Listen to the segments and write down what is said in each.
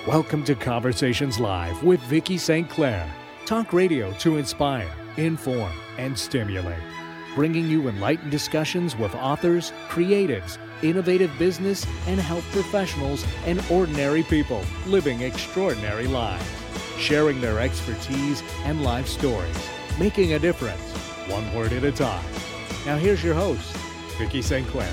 Welcome to Conversations Live with Vicki St. Clair. Talk radio to inspire, inform, and stimulate. Bringing you enlightened discussions with authors, creatives, innovative business and health professionals, and ordinary people living extraordinary lives. Sharing their expertise and life stories. Making a difference, one word at a time. Now here's your host, Vicki St. Clair.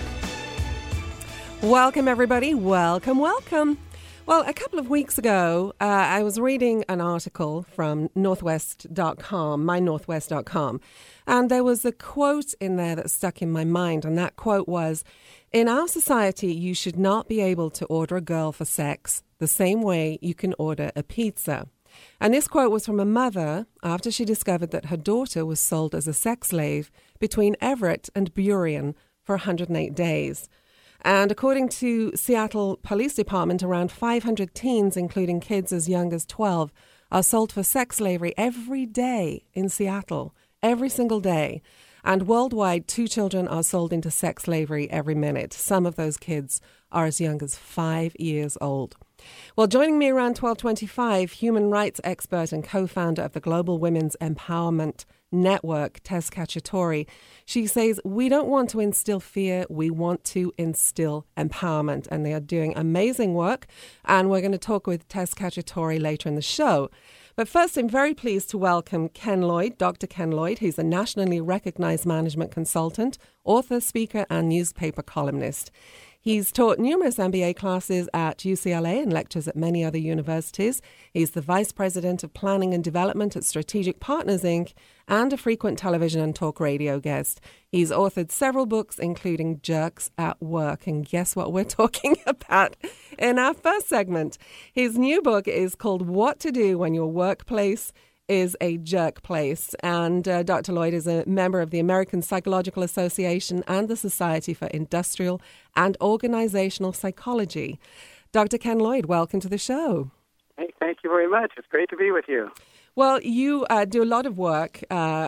Welcome, everybody. Welcome. Well, a couple of weeks ago, I was reading an article from Northwest.com, mynorthwest.com, and there was a quote in there that stuck in my mind, and that quote was, "In our society, you should not be able to order a girl for sex the same way you can order a pizza." And this quote was from a mother after she discovered that her daughter was sold as a sex slave between Everett and Burien for 108 days. And according to Seattle Police Department, around 500 teens, including kids as young as 12, are sold for sex slavery every day in Seattle, every single day. And worldwide, 2 children are sold into sex slavery every minute. Some of those kids are as young as 5 years old. Well, joining me around 12:25, human rights expert and co-founder of the Global Women's Empowerment Network, Tess Cacciatore. She says, we don't want to instill fear, we want to instill empowerment. And they are doing amazing work. And we're going to talk with Tess Cacciatore later in the show. But first, I'm very pleased to welcome Ken Lloyd, Dr. Ken Lloyd. He's a nationally recognized management consultant, author, speaker, and newspaper columnist. He's taught numerous MBA classes at UCLA and lectures at many other universities. He's the Vice President of Planning and Development at Strategic Partners, Inc., and a frequent television and talk radio guest. He's authored several books, including Jerks at Work. And guess what we're talking about in our first segment? His new book is called What to Do When Your Workplace is a Jerk Place. And Dr. Lloyd is a member of the American Psychological Association and the Society for Industrial and Organizational Psychology. Dr. Ken Lloyd, welcome to the show. Hey, thank you very much. It's great to be with you. Well, you do a lot of work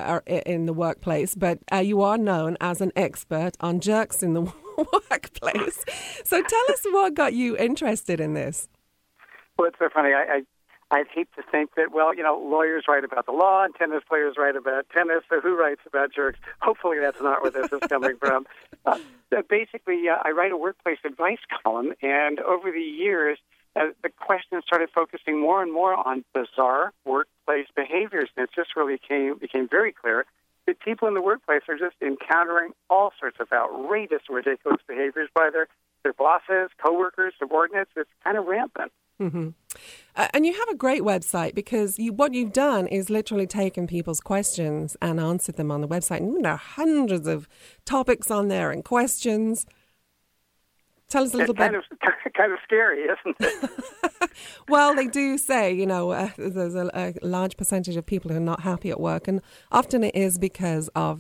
in the workplace, but you are known as an expert on jerks in the workplace. So tell us what got you interested in this. Well, it's so funny. I'd hate to think that, lawyers write about the law and tennis players write about tennis, so who writes about jerks? Hopefully that's not where this is coming from. Basically, I write a workplace advice column, and over the years, the question started focusing more and more on bizarre workplace behaviors, and it just really became very clear that people in the workplace are just encountering all sorts of outrageous, ridiculous behaviors by their bosses, coworkers, subordinates. It's kind of rampant. Mm-hmm. And you have a great website because what you've done is literally taken people's questions and answered them on the website. And there are hundreds of topics on there and questions. Tell us a little bit. Kind of scary, isn't it? Well, they do say, there's a large percentage of people who are not happy at work. And often it is because of,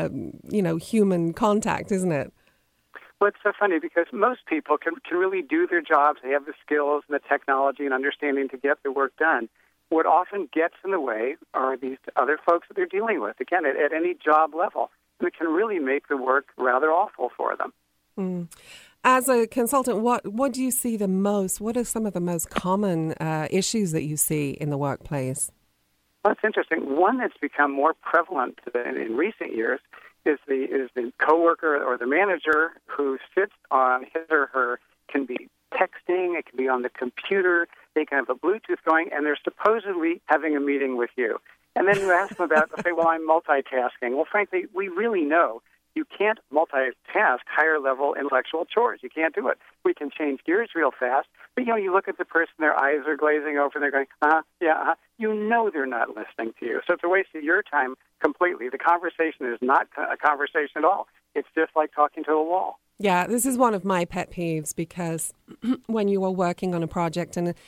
human contact, isn't it? Well, it's so funny because most people can really do their jobs. They have the skills and the technology and understanding to get the work done. What often gets in the way are these other folks that they're dealing with, again, at any job level. And it can really make the work rather awful for them. Mm. As a consultant, what do you see the most? What are some of the most common issues that you see in the workplace? Well, it's interesting. One that's become more prevalent in recent years is the coworker or the manager who sits on his or her, can be texting, it can be on the computer, they can have a Bluetooth going, and they're supposedly having a meeting with you. And then you ask them about, they say, well, I'm multitasking. Well, frankly, we really know you can't multitask higher-level intellectual chores. You can't do it. We can change gears real fast, but, you look at the person, their eyes are glazing over, and they're going, You know they're not listening to you. So it's a waste of your time completely. The conversation is not a conversation at all. It's just like talking to a wall. Yeah, this is one of my pet peeves because when you are working on a project and,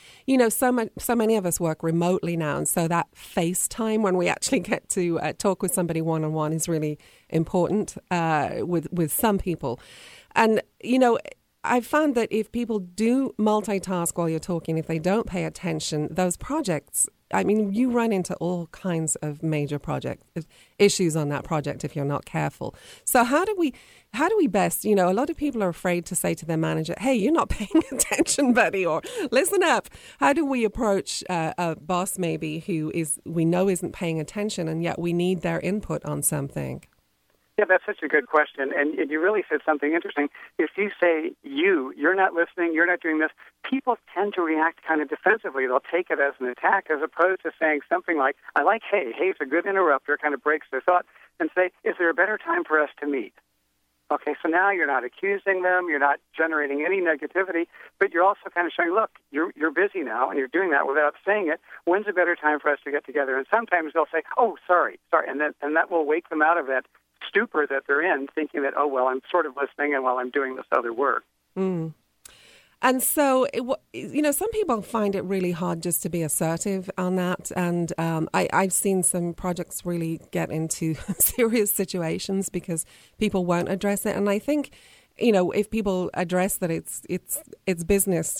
so many of us work remotely now. And so that FaceTime when we actually get to talk with somebody one-on-one is really important with some people. And, I've found that if people do multitask while you're talking, if they don't pay attention, those projects, I mean, you run into all kinds of major project issues on that project if you're not careful. So how do we best, a lot of people are afraid to say to their manager, hey, you're not paying attention, buddy, or listen up. How do we approach a boss maybe who we know isn't paying attention and yet we need their input on something? Yeah, that's such a good question. And you really said something interesting. If you say you're not listening, you're not doing this, people tend to react kind of defensively. They'll take it as an attack as opposed to saying something like, I like hey. Hey's a good interrupter, kind of breaks their thought, and say, is there a better time for us to meet? Okay, so now you're not accusing them, you're not generating any negativity, but you're also kind of showing, look, you're busy now, and you're doing that without saying it. When's a better time for us to get together? And sometimes they'll say, oh, sorry, and that will wake them out of that stupor that they're in, thinking that, oh, well, I'm sort of listening and while I'm doing this other work. Mm. And so, some people find it really hard just to be assertive on that. And I've seen some projects really get into serious situations because people won't address it. And I think, if people address that it's business,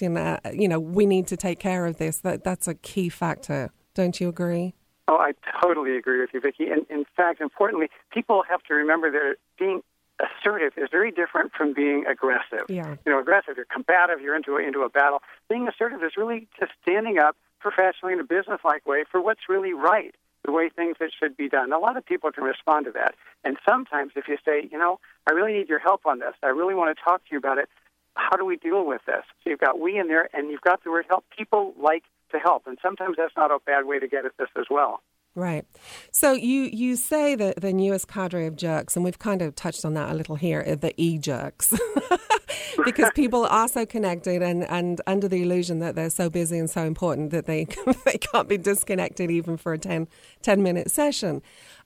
we need to take care of this. That's a key factor. Don't you agree? Oh, I totally agree with you, Vicki. And in fact, importantly, people have to remember that being assertive is very different from being aggressive. Yeah. Aggressive, you're combative, you're into a battle. Being assertive is really just standing up professionally in a business-like way for what's really right, the way things that should be done. A lot of people can respond to that. And sometimes if you say, I really need your help on this, I really want to talk to you about it, how do we deal with this? So you've got we in there, and you've got the word help. People like to help, and sometimes that's not a bad way to get at this as well. Right. So you say that the newest cadre of jerks, and we've kind of touched on that a little here, the e-jerks, because people are so connected and under the illusion that they're so busy and so important that they can't be disconnected even for a 10-minute session.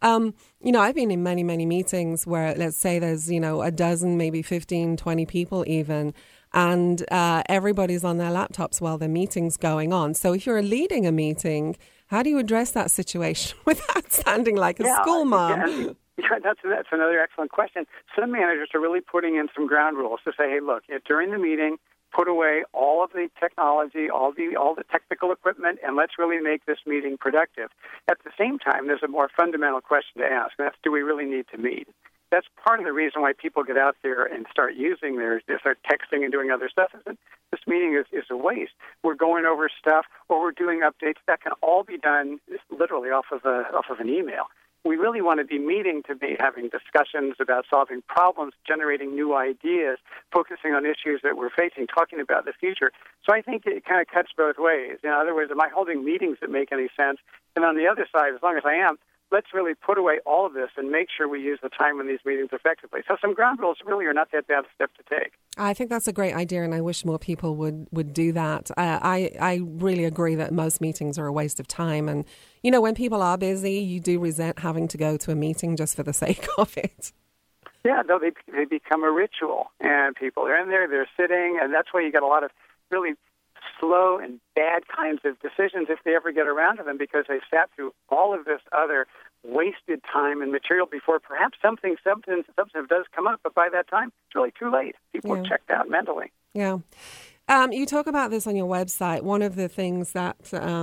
I've been in many, many meetings where, let's say there's, a dozen, maybe 15, 20 people even, and everybody's on their laptops while the meeting's going on. So if you're leading a meeting, how do you address that situation without sounding like a school mom? Yeah, that's another excellent question. Some managers are really putting in some ground rules to say, hey, look, during the meeting, put away all of the technology, all the technical equipment, and let's really make this meeting productive. At the same time, there's a more fundamental question to ask, and that's, do we really need to meet? That's part of the reason why people get out there and start using start texting and doing other stuff. This meeting is a waste. We're going over stuff, or we're doing updates that can all be done literally off of an email. We really want to be meeting to be having discussions about solving problems, generating new ideas, focusing on issues that we're facing, talking about the future. So I think it kind of cuts both ways. In other words, am I holding meetings that make any sense? And on the other side, as long as I am, let's really put away all of this and make sure we use the time in these meetings effectively. So some ground rules really are not that bad a step to take. I think that's a great idea, and I wish more people would do that. I really agree that most meetings are a waste of time. And, when people are busy, you do resent having to go to a meeting just for the sake of it. Yeah, no, they become a ritual, and people are in there, they're sitting, and that's why you get a lot of really slow and bad kinds of decisions if they ever get around to them, because they sat through all of this other wasted time and material before perhaps something substantive does come up, but by that time, it's really too late. People are checked out mentally. Yeah. You talk about this on your website. One of the things that,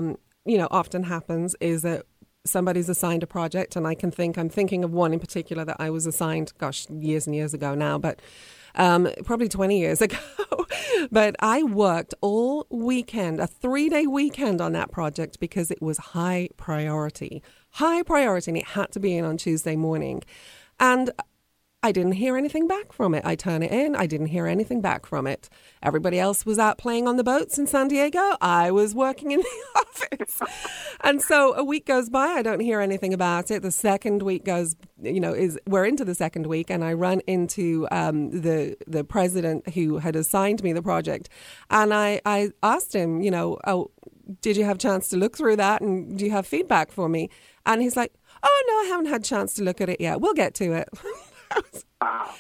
often happens is that somebody's assigned a project, and I'm thinking of one in particular that I was assigned, years and years ago now, but probably 20 years ago. But I worked all weekend, a 3-day weekend on that project because it was high priority, and it had to be in on Tuesday morning. And I didn't hear anything back from it. I turn it in. I didn't hear anything back from it. Everybody else was out playing on the boats in San Diego. I was working in the office. And so a week goes by. I don't hear anything about it. The second week goes, we're into the second week, and I run into the president who had assigned me the project. And I asked him, did you have a chance to look through that? And do you have feedback for me? And he's like, oh, no, I haven't had a chance to look at it yet. We'll get to it. Wow,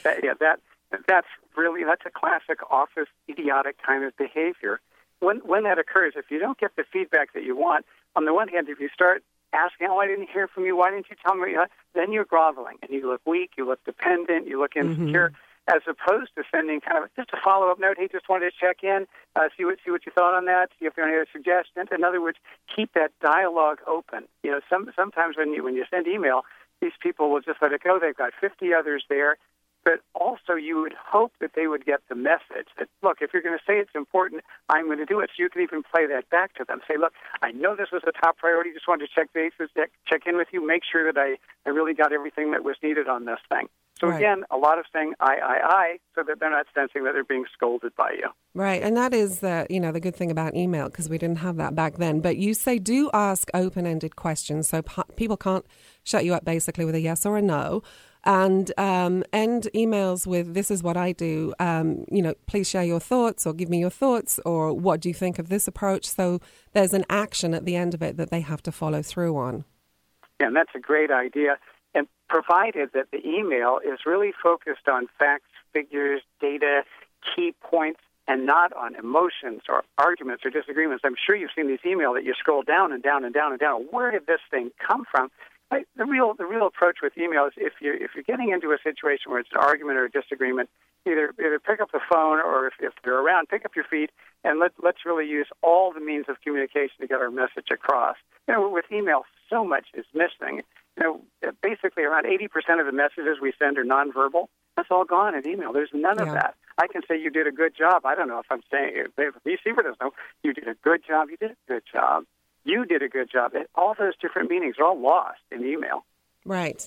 that's a classic office idiotic kind of behavior. When that occurs, if you don't get the feedback that you want, on the one hand, if you start asking, oh, I didn't hear from you, why didn't you tell me? Then you're groveling, and you look weak, you look dependent, you look insecure. as opposed to sending kind of just a follow-up note. Hey, just wanted to check in, see what you thought on that, see if there are any other suggestions. In other words, keep that dialogue open. Sometimes when you send email, these people will just let it go. They've got 50 others there. But also you would hope that they would get the message that, look, if you're going to say it's important, I'm going to do it. So you can even play that back to them. Say, look, I know this was a top priority. Just wanted to check bases, check in with you, make sure that I really got everything that was needed on this thing. So right. Again, a lot of saying I, so that they're not sensing that they're being scolded by you. Right, and that is the good thing about email, because we didn't have that back then. But you say do ask open-ended questions, so people can't shut you up basically with a yes or a no. And end emails with, this is what I do, please share your thoughts or give me your thoughts, or what do you think of this approach? So there's an action at the end of it that they have to follow through on. Yeah, and that's a great idea. And provided that the email is really focused on facts, figures, data, key points, and not on emotions or arguments or disagreements. I'm sure you've seen these emails that you scroll down and down and down and down. Where did this thing come from? The real approach with email is if you're getting into a situation where it's an argument or a disagreement, either pick up the phone, or if they're around, pick up your feet, and let's really use all the means of communication to get our message across. With email, so much is missing. Basically around 80% of the messages we send are nonverbal. That's all gone in email. There's none of that. I can say you did a good job. I don't know if I'm saying the receiver doesn't know. You did a good job. You did a good job. You did a good job. All those different meanings are all lost in email. Right.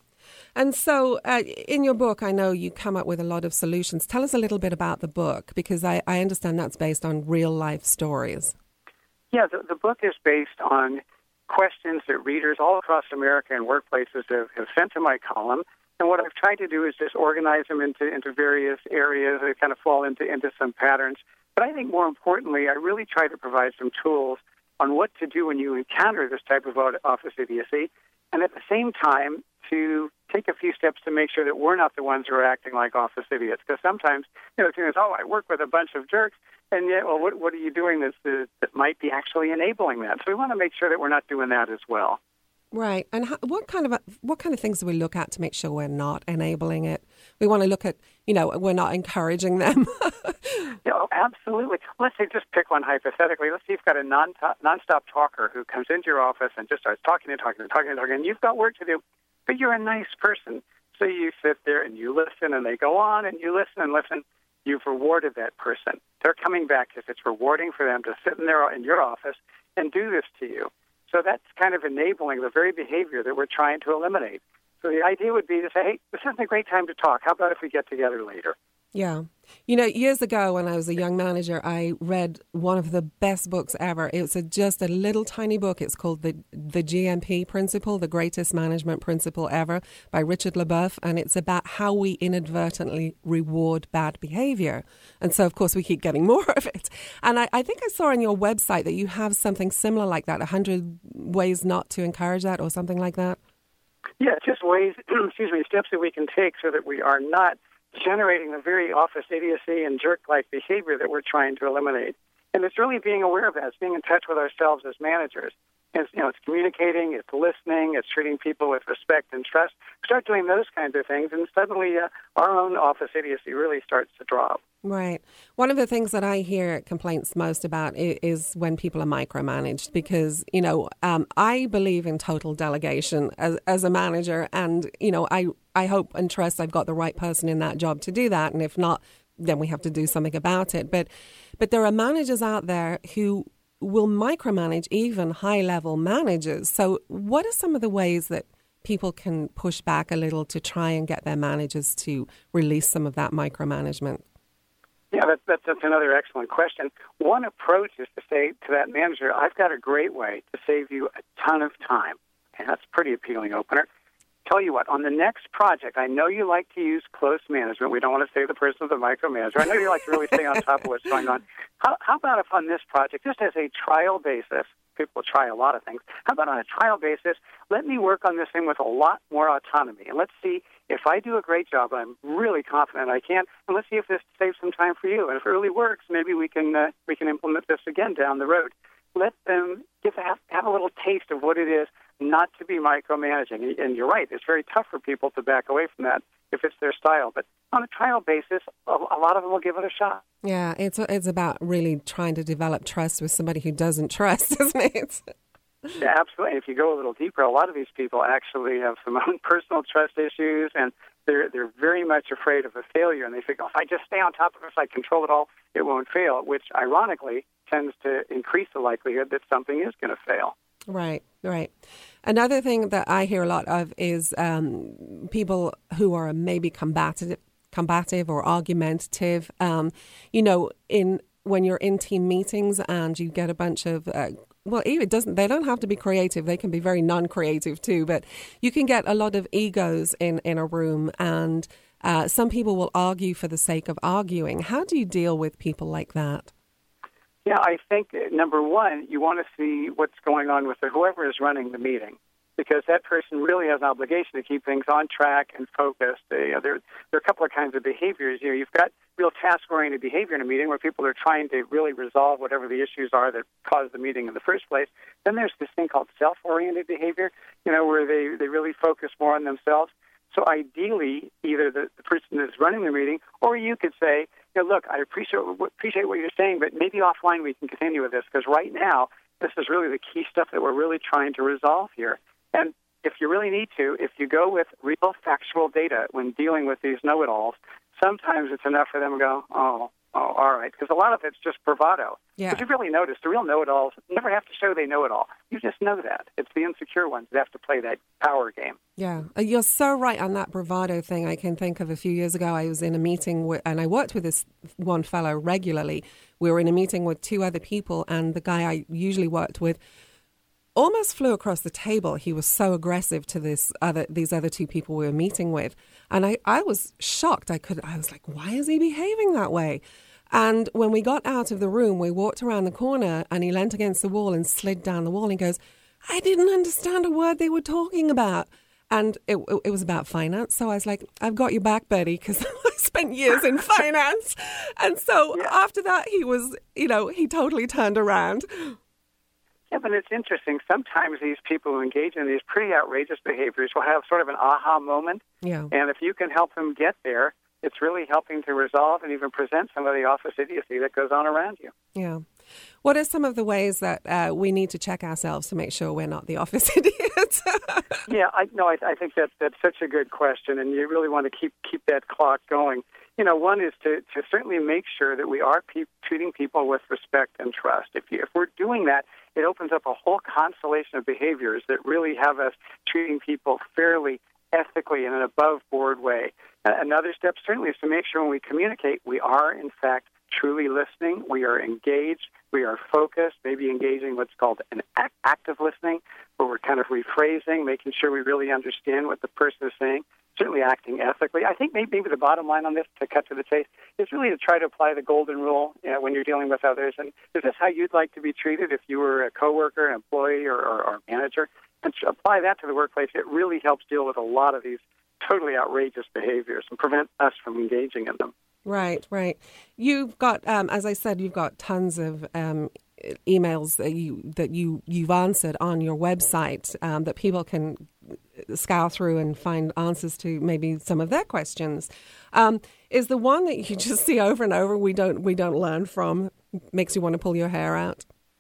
And so in your book, I know you come up with a lot of solutions. Tell us a little bit about the book, because I understand that's based on real-life stories. Yeah, the book is based on questions that readers all across America and workplaces have sent to my column. And what I've tried to do is just organize them into various areas that kind of fall into some patterns. But I think more importantly, I really try to provide some tools on what to do when you encounter this type of office idiocy, and at the same time to take a few steps to make sure that we're not the ones who are acting like office idiots. Because sometimes, it's I work with a bunch of jerks, and yet, well, what are you doing that might be actually enabling that? So we want to make sure that we're not doing that as well. Right. And what kind of things do we look at to make sure we're not enabling it? We want to look at, we're not encouraging them. Absolutely. Let's say, just pick one hypothetically. Let's say you've got a nonstop talker who comes into your office and just starts talking, and you've got work to do, but you're a nice person. So you sit there and you listen, and they go on, and you listen and listen. You've rewarded that person. They're coming back because it's rewarding for them to sit in your office and do this to you. So that's kind of enabling the very behavior that we're trying to eliminate. So the idea would be to say, hey, this isn't a great time to talk. How about if we get together later? Yeah. Years ago when I was a young manager, I read one of the best books ever. It was just a little tiny book. It's called The GMP Principle, The Greatest Management Principle Ever, by Richard LeBoeuf. And it's about how we inadvertently reward bad behavior. And so, of course, we keep getting more of it. And I think I saw on your website that you have something similar like that, 100 ways not to encourage that, or something like that. Yeah, just ways, steps that we can take so that we are not generating the very office idiocy and jerk-like behavior that we're trying to eliminate. And it's really being aware of that. It's being in touch with ourselves as managers. It's communicating, it's listening, it's treating people with respect and trust. Start doing those kinds of things, and suddenly our own office idiocy really starts to drop. Right. One of the things that I hear complaints most about is when people are micromanaged, because, I believe in total delegation as a manager, and, I hope and trust I've got the right person in that job to do that. And if not, then we have to do something about it. But there are managers out there who will micromanage even high-level managers. So what are some of the ways that people can push back a little to try and get their managers to release some of that micromanagement? Yeah, that's another excellent question. One approach is to say to that manager, I've got a great way to save you a ton of time. And that's a pretty appealing opener. Tell you what, on the next project, I know you like to use close management. We don't want to say the person of the micromanager. I know you like to really stay on top of what's going on. How about if on this project, just as a trial basis, people try a lot of things. How about on a trial basis, let me work on this thing with a lot more autonomy. And let's see if I do a great job, I'm really confident I can, and let's see if this saves some time for you. And if it really works, maybe we can implement this again down the road. Let them have a little taste of what it is not to be micromanaging. And you're right, it's very tough for people to back away from that. if it's their style. But on a trial basis, a lot of them will give it a shot. Yeah, it's about really trying to develop trust with somebody who doesn't trust, isn't it? Yeah, absolutely. If you go a little deeper, a lot of these people actually have some own personal trust issues, and they're very much afraid of a failure. And they think, if I just stay on top of it, if I control it all, it won't fail, which ironically tends to increase the likelihood that something is going to fail. Right, right. Another thing that I hear a lot of is people who are maybe combative or argumentative. When you're in team meetings and you get a bunch of they don't have to be creative. They can be very non-creative too. But you can get a lot of egos in a room, and some people will argue for the sake of arguing. How do you deal with people like that? Yeah, I think, number one, you want to see what's going on with whoever is running the meeting, because that person really has an obligation to keep things on track and focused. There are a couple of kinds of behaviors. You've got real task-oriented behavior in a meeting where people are trying to really resolve whatever the issues are that caused the meeting in the first place. Then there's this thing called self-oriented behavior, where they really focus more on themselves. So ideally, either the person that's running the meeting, or you could say, look, I appreciate what you're saying, but maybe offline we can continue with this, because right now this is really the key stuff that we're really trying to resolve here. And if you really need to, if you go with real factual data when dealing with these know-it-alls, sometimes it's enough for them to go, oh, all right, because a lot of it's just bravado. Yeah. But you've really noticed the real know-it-alls never have to show they know it all. You just know that. It's the insecure ones that have to play that power game. Yeah, you're so right on that bravado thing. I can think of a few years ago, I was in a meeting and I worked with this one fellow regularly. We were in a meeting with two other people, and the guy I usually worked with almost flew across the table. He was so aggressive to these other two people we were meeting with. And I was shocked. I was like, why is he behaving that way? And when we got out of the room, we walked around the corner and he leant against the wall and slid down the wall and he goes, I didn't understand a word they were talking about. And it was about finance. So I was like, I've got your back, Betty, because I spent years in finance. And so after that, he was, he totally turned around. Yeah, but it's interesting. Sometimes these people who engage in these pretty outrageous behaviors will have sort of an aha moment. Yeah. And if you can help them get there, it's really helping to resolve and even present some of the office idiocy that goes on around you. Yeah. What are some of the ways that we need to check ourselves to make sure we're not the office idiots? Yeah, I think that's such a good question, and you really want to keep that clock going. One is to certainly make sure that we are treating people with respect and trust. If we're doing that, it opens up a whole constellation of behaviors that really have us treating people fairly, ethically, in an above-board way. Another step certainly is to make sure when we communicate, we are, in fact, truly listening, we are engaged, we are focused, maybe engaging what's called an active listening, where we're kind of rephrasing, making sure we really understand what the person is saying, certainly acting ethically. I think maybe the bottom line on this, to cut to the chase, is really to try to apply the golden rule when you're dealing with others. And is this how you'd like to be treated if you were a coworker, an employee, or manager? And to apply that to the workplace, it really helps deal with a lot of these totally outrageous behaviors and prevent us from engaging in them. Right, right. You've got, as I said, you've got tons of emails that you've answered on your website that people can scour through and find answers to maybe some of their questions. Is the one that you just see over and over we don't learn from, makes you want to pull your hair out?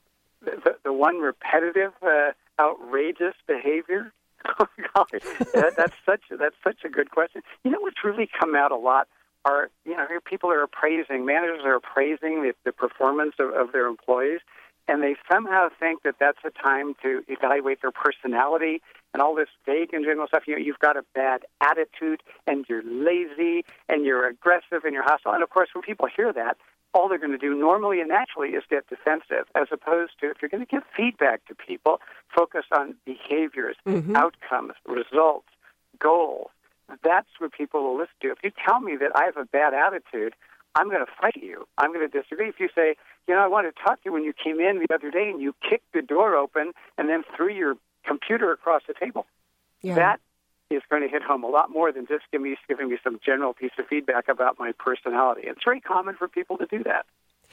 The one repetitive, outrageous behavior. Oh golly, that's such a good question. What's really come out a lot are, people are appraising, managers are appraising the performance of their employees, and they somehow think that that's a time to evaluate their personality and all this vague and general stuff. You've got a bad attitude, and you're lazy, and you're aggressive, and you're hostile. And of course, when people hear that, all they're going to do normally and naturally is get defensive, as opposed to, if you're going to give feedback to people, focus on behaviors, outcomes, results, goals. That's what people will listen to. If you tell me that I have a bad attitude, I'm going to fight you. I'm going to disagree. If you say, I wanted to talk to you when you came in the other day and you kicked the door open and then threw your computer across the table, that is going to hit home a lot more than just giving me some general piece of feedback about my personality. It's very common for people to do that.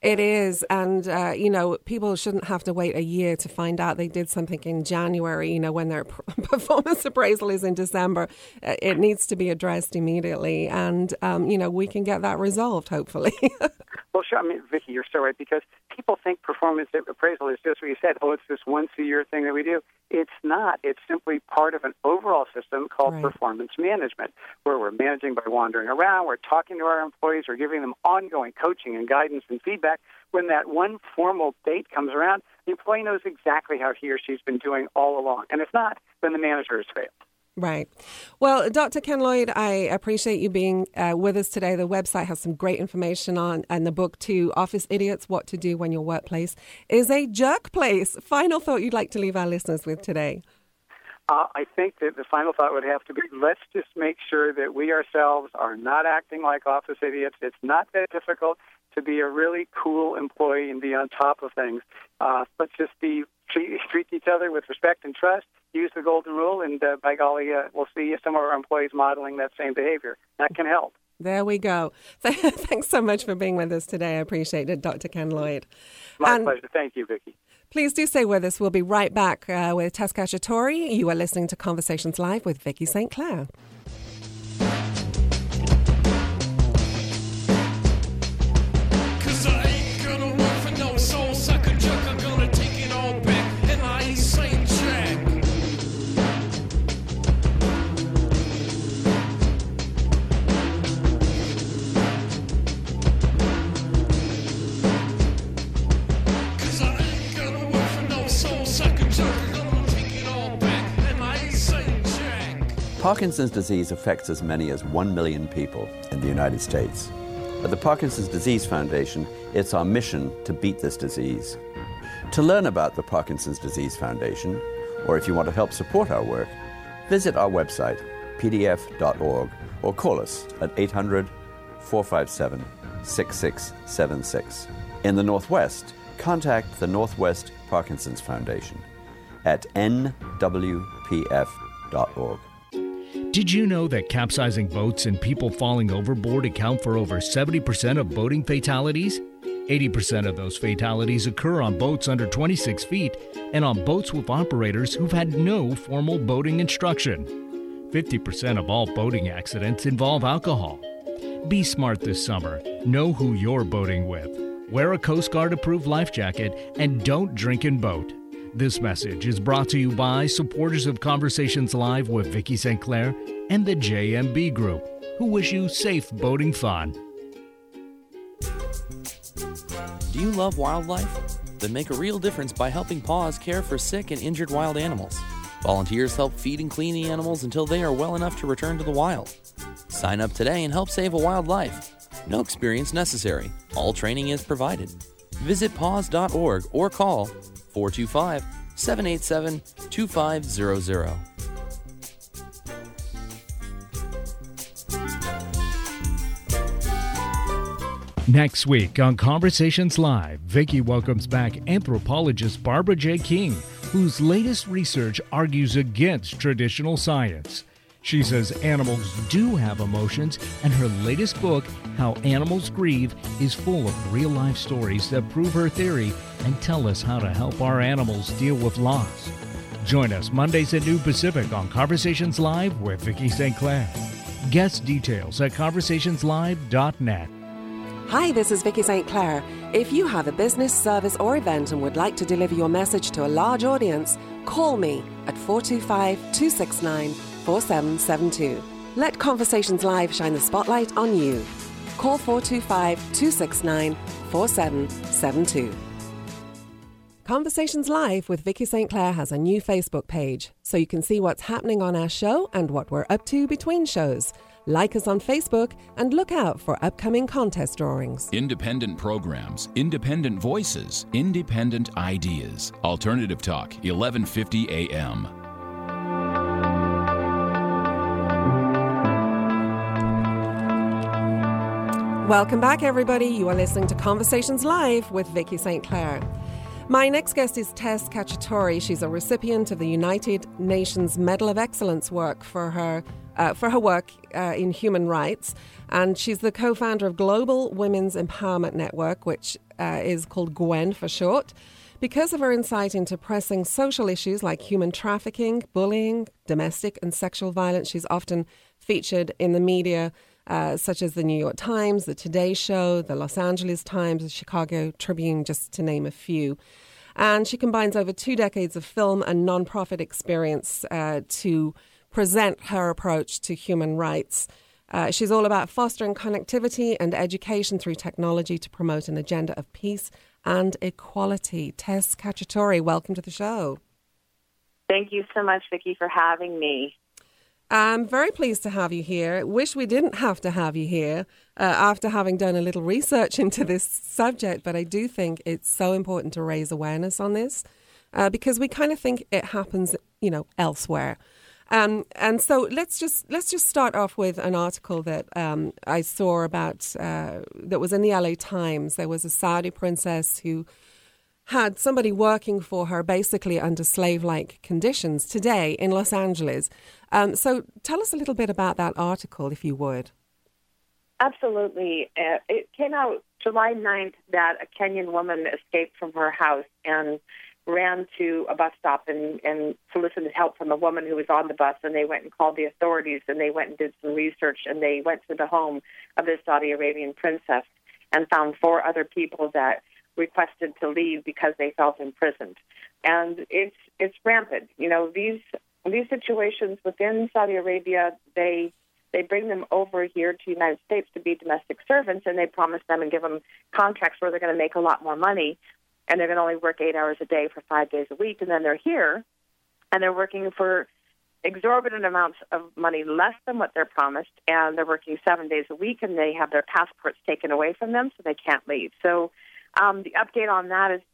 It is. And, people shouldn't have to wait a year to find out they did something in January, when their performance appraisal is in December. It needs to be addressed immediately. And, we can get that resolved, hopefully. Well, sure. I mean, Vicki, you're so right, because people think performance appraisal is just what you said. Oh, it's this once-a-year thing that we do. It's not. It's simply part of an overall system called performance management, where we're managing by wandering around, we're talking to our employees, we're giving them ongoing coaching and guidance and feedback. When that one formal date comes around, the employee knows exactly how he or she's been doing all along. And if not, then the manager has failed. Right. Well, Dr. Ken Lloyd, I appreciate you being with us today. The website has some great information on, and the book too, Office Idiots, What to Do When Your Workplace is a Jerk Place. Final thought you'd like to leave our listeners with today? I think that the final thought would have to be, let's just make sure that we ourselves are not acting like office idiots. It's not that difficult to be a really cool employee and be on top of things. Let's just treat each other with respect and trust, use the golden rule, and by golly, we'll see some of our employees modeling that same behavior. That can help. There we go. Thanks so much for being with us today. I appreciate it, Dr. Ken Lloyd. My pleasure. Thank you, Vicki. Please do stay with us. We'll be right back with Tess Cacciatore. You are listening to Conversations Live with Vicki St. Clair. Parkinson's disease affects as many as 1 million people in the United States. At the Parkinson's Disease Foundation, it's our mission to beat this disease. To learn about the Parkinson's Disease Foundation, or if you want to help support our work, visit our website, pdf.org, or call us at 800-457-6676. In the Northwest, contact the Northwest Parkinson's Foundation at nwpf.org. Did you know that capsizing boats and people falling overboard account for over 70% of boating fatalities? 80% of those fatalities occur on boats under 26 feet and on boats with operators who've had no formal boating instruction. 50% of all boating accidents involve alcohol. Be smart this summer. Know who you're boating with. Wear a Coast Guard-approved life jacket and don't drink and boat. This message is brought to you by supporters of Conversations Live with Vicki St. Clair and the JMB Group, who wish you safe boating fun. Do you love wildlife? Then make a real difference by helping PAWS care for sick and injured wild animals. Volunteers help feed and clean the animals until they are well enough to return to the wild. Sign up today and help save a wild life. No experience necessary. All training is provided. Visit paws.org or call 425-787-2500. Next week on Conversations Live, Vicki welcomes back anthropologist Barbara J. King, whose latest research argues against traditional science. She says animals do have emotions, and her latest book, How Animals Grieve, is full of real-life stories that prove her theory and tell us how to help our animals deal with loss. Join us Mondays at noon Pacific on Conversations Live with Vicki St. Clair. Guest details at conversationslive.net. Hi, this is Vicki St. Clair. If you have a business, service, or event and would like to deliver your message to a large audience, call me at 425-269-4772. Let Conversations Live shine the spotlight on you. Call 425-269-4772. Conversations Live with Vicki St. Clair has a new Facebook page, so you can see what's happening on our show and what we're up to between shows. Like us on Facebook and look out for upcoming contest drawings. Independent programs, independent voices, independent ideas. Alternative Talk, 1150 AM. Welcome back, everybody. You are listening to Conversations Live with Vicki St. Clair. My next guest is Tess Cacciatore. She's a recipient of the United Nations Medal of Excellence work for her for her work in human rights. And she's the co-founder of Global Women's Empowerment Network, which is called GWEN for short. Because of her insight into pressing social issues like human trafficking, bullying, domestic and sexual violence, she's often featured in the media, such as the New York Times, the Today Show, the Los Angeles Times, the Chicago Tribune, just to name a few. And she combines over 2 decades of film and nonprofit experience to present her approach to human rights. She's all about fostering connectivity and education through technology to promote an agenda of peace and equality. Tess Cacciatore, welcome to the show. Thank you so much, Vicki, for having me. I'm very pleased to have you here. Wish we didn't have to have you here after having done a little research into this subject, but I do think it's so important to raise awareness on this because we kind of think it happens, elsewhere. And so let's just start off with an article that I saw about that was in the LA Times. There was a Saudi princess who had somebody working for her basically under slave-like conditions today in Los Angeles. So tell us a little bit about that article, if you would. Absolutely. It came out July 9th that a Kenyan woman escaped from her house and ran to a bus stop and solicited help from a woman who was on the bus, and they went and called the authorities, and they went and did some research, and they went to the home of this Saudi Arabian princess and found 4 other people that requested to leave because they felt imprisoned. And it's rampant. These situations within Saudi Arabia, they bring them over here to the United States to be domestic servants, and they promise them and give them contracts where they're going to make a lot more money, and they're going to only work 8 hours a day for 5 days a week, and then they're here, and they're working for exorbitant amounts of money, less than what they're promised, and they're working 7 days a week, and they have their passports taken away from them, so they can't leave. So the update on that is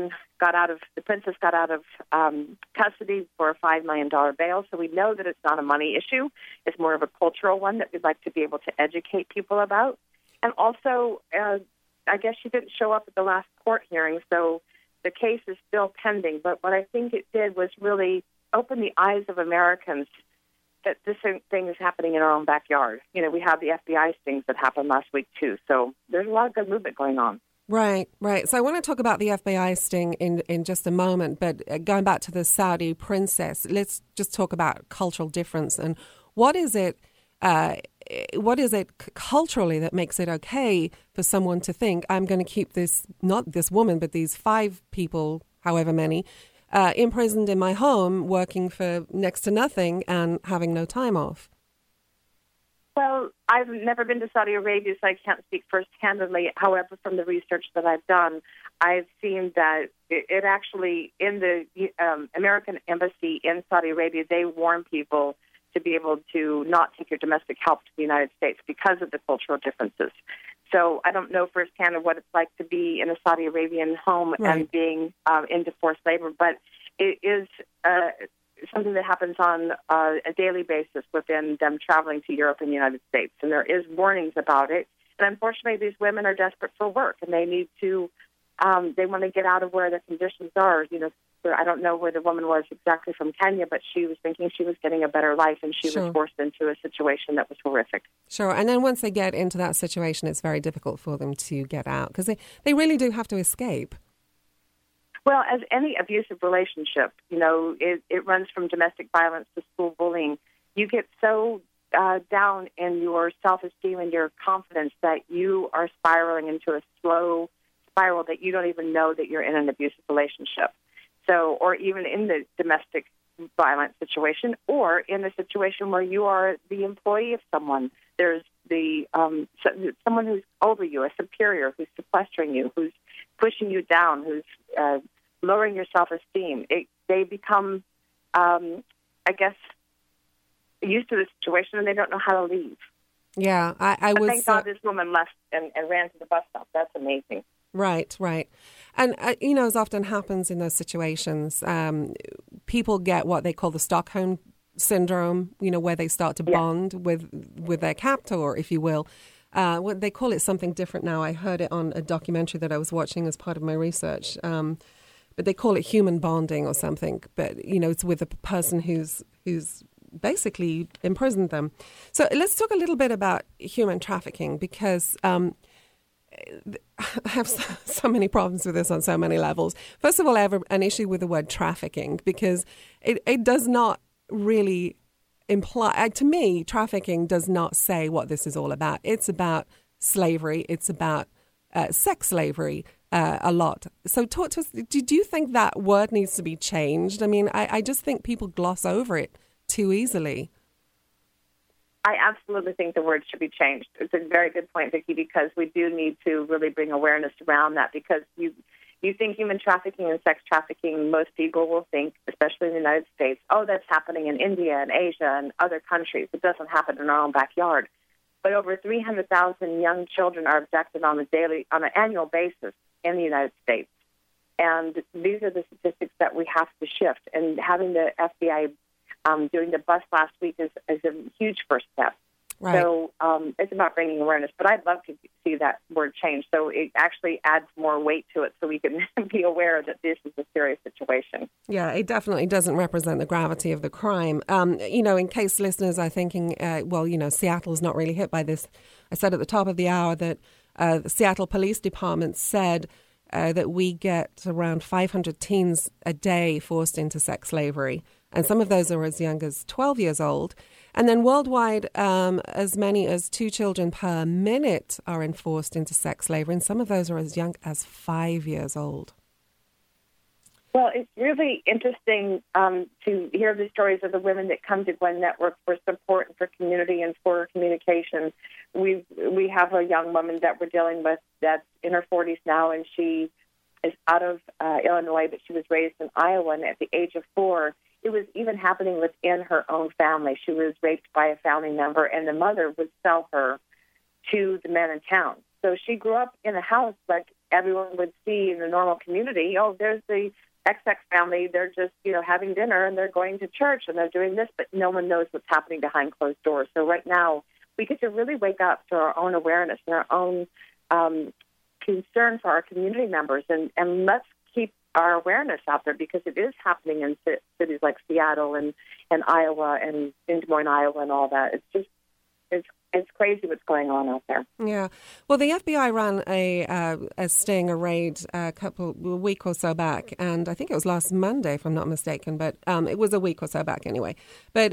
the princess got out of custody for a $5 million bail, so we know that it's not a money issue. It's more of a cultural one that we'd like to be able to educate people about. And also, I guess she didn't show up at the last court hearing, so the case is still pending. But what I think it did was really open the eyes of Americans that this thing is happening in our own backyard. We have the FBI stings that happened last week, too. So there's a lot of good movement going on. Right. So I want to talk about the FBI sting in just a moment, but going back to the Saudi princess, let's just talk about cultural difference. And what is it culturally that makes it okay for someone to think, I'm going to keep not this woman, but these 5 people, however many, imprisoned in my home, working for next to nothing and having no time off? Well, I've never been to Saudi Arabia, so I can't speak first-handedly. However, from the research that I've done, I've seen that it actually, in the American embassy in Saudi Arabia, they warn people to be able to not take your domestic help to the United States because of the cultural differences. So I don't know firsthand what it's like to be in a Saudi Arabian home and being into forced labor, but it is something that happens on a daily basis within them traveling to Europe and the United States. And there is warnings about it. And unfortunately, these women are desperate for work, and they need to, they want to get out of where their conditions are. I don't know where the woman was exactly from Kenya, but she was thinking she was getting a better life, and she was forced into a situation that was horrific. Sure. And then once they get into that situation, it's very difficult for them to get out because they really do have to escape. Well, as any abusive relationship, it runs from domestic violence to school bullying. You get so down in your self-esteem and your confidence that you are spiraling into a slow spiral that you don't even know that you're in an abusive relationship. So, or even in the domestic violence situation, or in a situation where you are the employee of someone. There's someone who's over you, a superior, who's sequestering you, who's pushing you down, who's lowering your self-esteem. They become, used to the situation, and they don't know how to leave. Yeah, I was... Thank God this woman left and ran to the bus stop. That's amazing. Right. And, as often happens in those situations, people get what they call the Stockholm syndrome, where they start to bond with their captor, if you will. What they call it something different now. I heard it on a documentary that I was watching as part of my research. But they call it human bonding or something. But, it's with a person who's basically imprisoned them. So let's talk a little bit about human trafficking, because I have so many problems with this on so many levels. First of all, I have an issue with the word trafficking, because it does not really imply, to me, trafficking does not say what this is all about. It's about slavery. It's about sex slavery a lot. So talk to us, do you think that word needs to be changed? I mean, I just think people gloss over it too easily. I absolutely think the word should be changed. It's a very good point, Vicki, because we do need to really bring awareness around that, because you think human trafficking and sex trafficking, most people will think, especially in the United States, oh, that's happening in India and Asia and other countries. It doesn't happen in our own backyard. But over 300,000 young children are abducted on an annual basis in the United States. And these are the statistics that we have to shift. And having the FBI doing the bus last week is a huge first step. Right. So it's about bringing awareness. But I'd love to see that word changed so it actually adds more weight to it, so we can be aware that this is a serious situation. Yeah, it definitely doesn't represent the gravity of the crime. In case listeners are thinking, Seattle's not really hit by this. I said at the top of the hour that the Seattle Police Department said that we get around 500 teens a day forced into sex slavery. And some of those are as young as 12 years old. And then worldwide, as many as 2 children per minute are enforced into sex slavery. And some of those are as young as 5 years old. Well, it's really interesting to hear the stories of the women that come to Gwen Network for support and for community and for communication. We have a young woman that we're dealing with that's in her 40s now, and she is out of Illinois, but she was raised in Iowa, and at the age of 4, it was even happening within her own family. She was raped by a family member, and the mother would sell her to the men in town. So she grew up in a house like everyone would see in the normal community. Oh, there's the XX family. They're just, having dinner, and they're going to church, and they're doing this, but no one knows what's happening behind closed doors. So right now, we get to really wake up to our own awareness and our own concern for our community members, and let's keep our awareness out there, because it is happening in cities like Seattle and Iowa and in Des Moines, Iowa, and all that. It's crazy what's going on out there. Yeah. Well, the FBI ran a sting, a raid a week or so back, and I think it was last Monday, if I'm not mistaken, but it was a week or so back anyway. But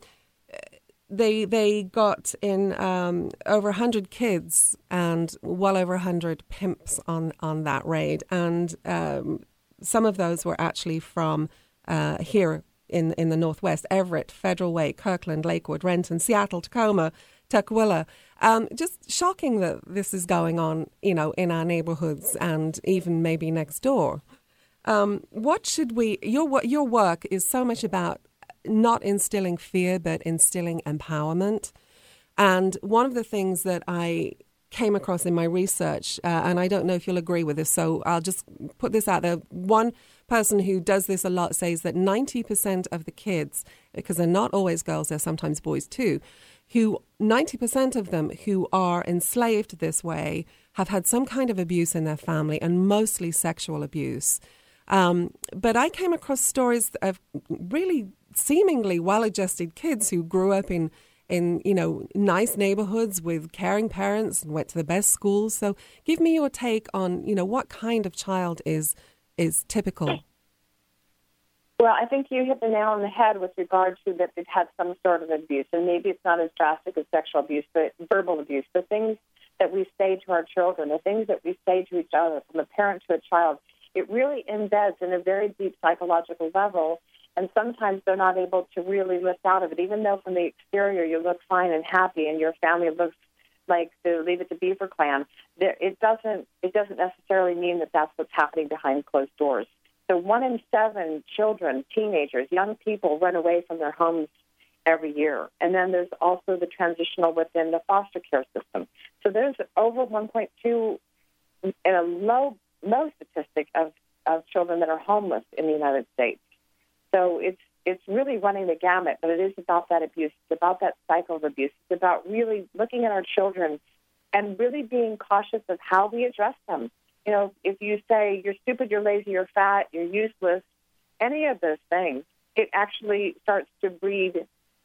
they got in over 100 kids and well over 100 pimps on that raid, and some of those were actually from here in the Northwest: Everett, Federal Way, Kirkland, Lakewood, Renton, Seattle, Tacoma, Tukwila. Just shocking that this is going on, in our neighborhoods and even maybe next door. What should we? Your work is so much about not instilling fear, but instilling empowerment. And one of the things that I came across in my research, and I don't know if you'll agree with this, so I'll just put this out there. One person who does this a lot says that 90% of the kids, because they're not always girls, they're sometimes boys too, 90% of them who are enslaved this way have had some kind of abuse in their family, and mostly sexual abuse. But I came across stories of really seemingly well-adjusted kids who grew up in nice neighborhoods with caring parents and went to the best schools. So give me your take on, what kind of child is typical. Well, I think you hit the nail on the head with regard to that they've had some sort of abuse, and maybe it's not as drastic as sexual abuse, but verbal abuse. The things that we say to our children, the things that we say to each other, from a parent to a child, it really embeds in a very deep psychological level, and sometimes they're not able to really lift out of it. Even though from the exterior you look fine and happy and your family looks like the Leave It to Beaver clan, it doesn't necessarily mean that that's what's happening behind closed doors. So 1 in 7 children, teenagers, young people run away from their homes every year. And then there's also the transitional within the foster care system. So there's over 1.2 in a low statistic of children that are homeless in the United States. So it's really running the gamut, but it is about that abuse. It's about that cycle of abuse. It's about really looking at our children and really being cautious of how we address them. If you say you're stupid, you're lazy, you're fat, you're useless, any of those things, it actually starts to breed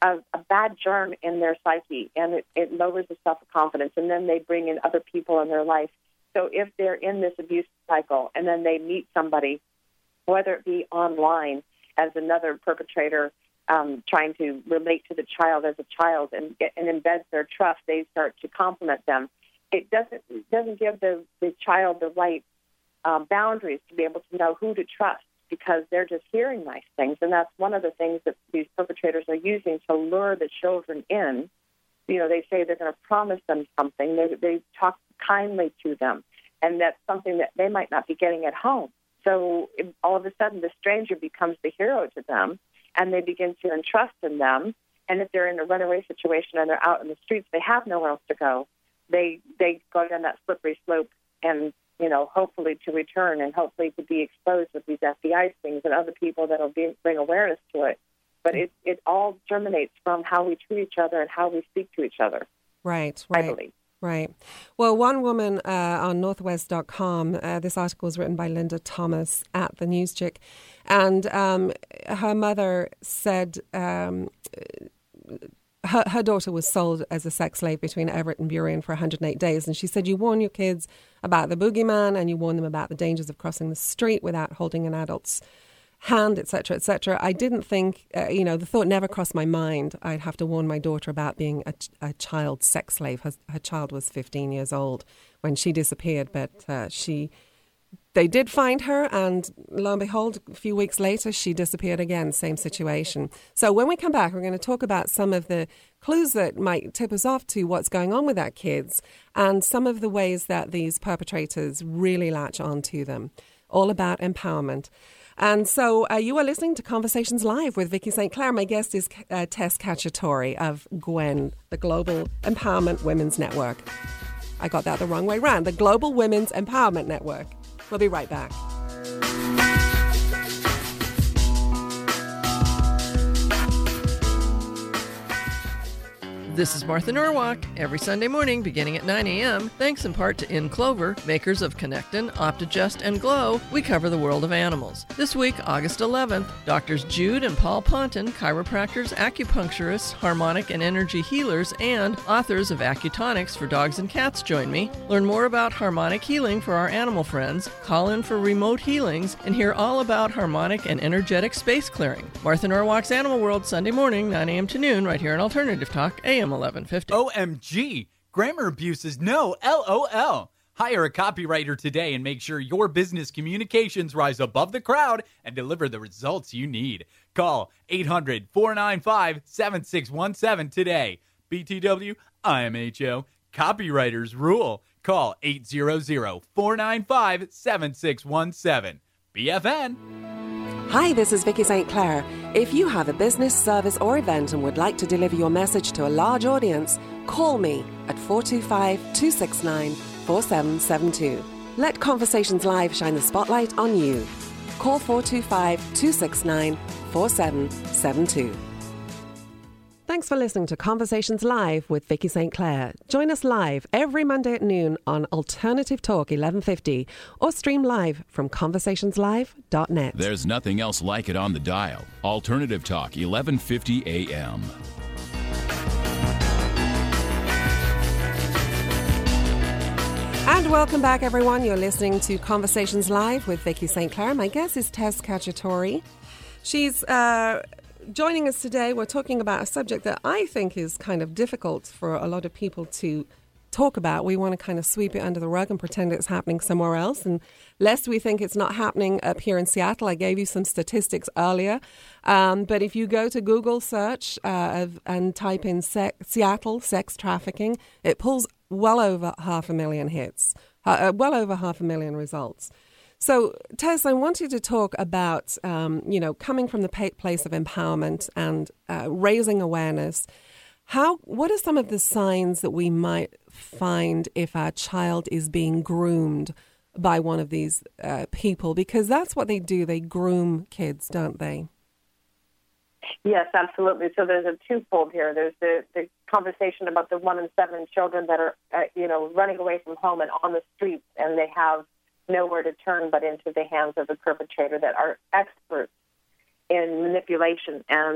a bad germ in their psyche, and it lowers the self-confidence, and then they bring in other people in their life. So if they're in this abuse cycle and then they meet somebody, whether it be online as another perpetrator trying to relate to the child as a child and embeds their trust, they start to compliment them. It doesn't give the child the right boundaries to be able to know who to trust, because they're just hearing nice things. And that's one of the things that these perpetrators are using to lure the children in. You know, they say they're going to promise them something. They talk kindly to them, and that's something that they might not be getting at home. So all of a sudden, the stranger becomes the hero to them, and they begin to entrust in them. And if they're in a runaway situation and they're out in the streets, they have nowhere else to go. They go down that slippery slope and, you know, hopefully to return and hopefully to be exposed with these FBI things and other people that will bring awareness to it. But it all germinates from how we treat each other and how we speak to each other. Right. I believe. Right. Well, one woman on northwest.com, this article was written by Linda Thomas at the News Chick, and her mother said her daughter was sold as a sex slave between Everett and Burien for 108 days. And she said, you warn your kids about the boogeyman and you warn them about the dangers of crossing the street without holding an adult's hand, etc., etc. I didn't think, the thought never crossed my mind I'd have to warn my daughter about being a child sex slave. Her child was 15 years old when she disappeared, but they did find her, and lo and behold, a few weeks later, she disappeared again, same situation. So when we come back, we're going to talk about some of the clues that might tip us off to what's going on with our kids and some of the ways that these perpetrators really latch onto them. All about empowerment. And so you are listening to Conversations Live with Vicky St. Clair. My guest is Tess Cacciatore of GWEN, the Global Empowerment Women's Network. I got that the wrong way round. The Global Women's Empowerment Network. We'll be right back. This is Martha Norwalk, every Sunday morning beginning at 9 a.m. Thanks in part to In Clover, makers of Connectin, Optigest, and Glow, we cover the world of animals. This week, August 11th, Doctors Jude and Paul Ponton, chiropractors, acupuncturists, harmonic and energy healers, and authors of Accutonics for Dogs and Cats join me. Learn more about harmonic healing for our animal friends, call in for remote healings, and hear all about harmonic and energetic space clearing. Martha Norwalk's Animal World, Sunday morning, 9 a.m. to noon, right here on Alternative Talk, AM 1150. OMG! Grammar abuse is no LOL. Hire a copywriter today and make sure your business communications rise above the crowd and deliver the results you need. Call 800-495-7617 today. BTW, IMHO, copywriters rule. Call 800-495-7617. BFN. Hi, this is Vicky St. Clair. If you have a business, service, or event and would like to deliver your message to a large audience, call me at 425-269-4772. Let Conversations Live shine the spotlight on you. Call 425-269-4772. Thanks for listening to Conversations Live with Vicky St. Clair. Join us live every Monday at noon on Alternative Talk 1150 or stream live from conversationslive.net. There's nothing else like it on the dial. Alternative Talk 1150 AM. And welcome back, everyone. You're listening to Conversations Live with Vicky St. Clair. My guest is Tess Cacciatore. She's joining us today. We're talking about a subject that I think is kind of difficult for a lot of people to talk about. We want to kind of sweep it under the rug and pretend it's happening somewhere else. And lest we think it's not happening up here in Seattle, I gave you some statistics earlier. But if you go to Google search and type in Seattle sex trafficking, it pulls well over 500,000 hits, well over 500,000 results. So, Tess, I wanted to talk about, coming from the place of empowerment and raising awareness. What are some of the signs that we might find if our child is being groomed by one of these people? Because that's what they do. They groom kids, don't they? Yes, absolutely. So there's a twofold here. There's the conversation about the 1 in 7 children that are, running away from home and on the streets, and they have nowhere to turn but into the hands of the perpetrator that are experts in manipulation and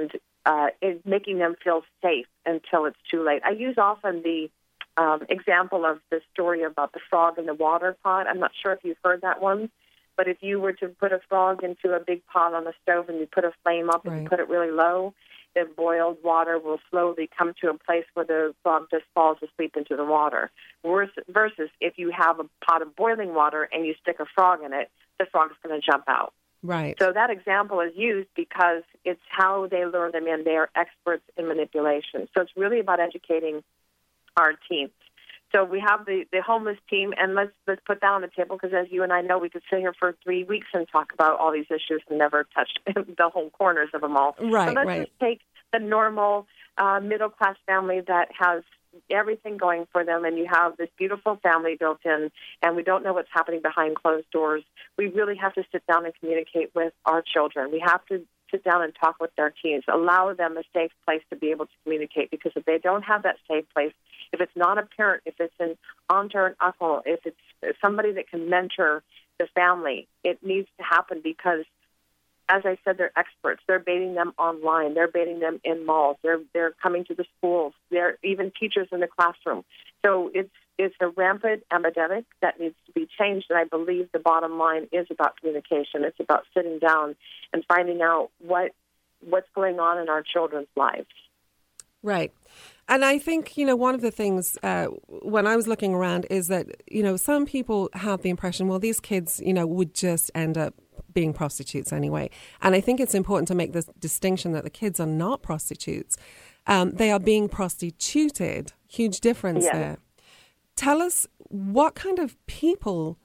is making them feel safe until it's too late. I use often the example of the story about the frog in the water pot. I'm not sure if you've heard that one, but if you were to put a frog into a big pot on the stove and you put a flame up and you put it really low, the boiled water will slowly come to a place where the frog just falls asleep into the water. Versus if you have a pot of boiling water and you stick a frog in it, the frog's going to jump out. Right. So that example is used because it's how they lure them in. They are experts in manipulation. So it's really about educating our teams. So we have the homeless team, and let's put that on the table, because as you and I know, we could sit here for 3 weeks and talk about all these issues and never touch the whole corners of them all. Right, so let's just take the normal middle-class family that has everything going for them, and you have this beautiful family built in, and we don't know what's happening behind closed doors. We really have to sit down and communicate with our children. We have to sit down and talk with their teens, allow them a safe place to be able to communicate, because if they don't have that safe place, if it's not a parent, if it's an aunt or an uncle, if it's somebody that can mentor the family, it needs to happen, because, as I said, they're experts. They're baiting them online. They're baiting them in malls. They're coming to the schools. They're even teachers in the classroom. So it's a rampant epidemic that needs to be changed, and I believe the bottom line is about communication. It's about sitting down and finding out what's going on in our children's lives. Right. And I think, one of the things when I was looking around is that, some people have the impression, well, these kids, would just end up being prostitutes anyway. And I think it's important to make this distinction that the kids are not prostitutes. They are being prostituted. Huge difference there. Tell us what kind of people